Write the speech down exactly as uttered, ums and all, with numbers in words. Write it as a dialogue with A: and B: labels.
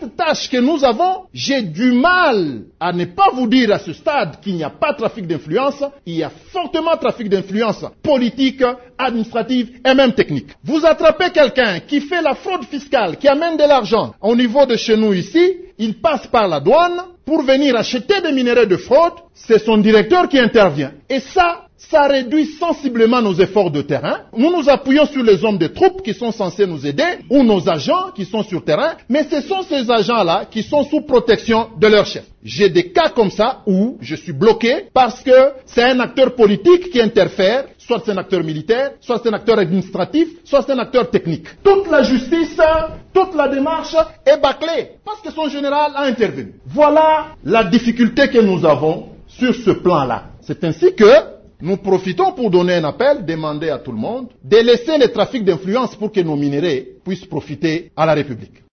A: cette tâche que nous avons, j'ai du mal à ne pas vous dire à ce stade qu'il n'y a pas de trafic d'influence. Il y a fortement trafic d'influence politique, administrative et même technique. Vous attrapez quelqu'un qui fait la fraude fiscale, qui amène de l'argent au niveau de chez nous ici, il passe par la douane pour venir acheter des minerais de fraude, c'est son directeur qui intervient. Et ça, ça réduit sensiblement nos efforts de terrain. Nous nous appuyons sur les hommes de troupes qui sont censés nous aider, ou nos agents qui sont sur terrain, mais ce sont ces agents-là qui sont sous protection de leur chef. J'ai des cas comme ça où je suis bloqué parce que c'est un acteur politique qui interfère, soit c'est un acteur militaire, soit c'est un acteur administratif, soit c'est un acteur technique. Toute la justice, toute la démarche est bâclée parce que son général a intervenu. Voilà la difficulté que nous avons sur ce plan-là. C'est ainsi que nous profitons pour donner un appel, demander à tout le monde de laisser les trafics d'influence pour que nos minéraux puissent profiter à la République.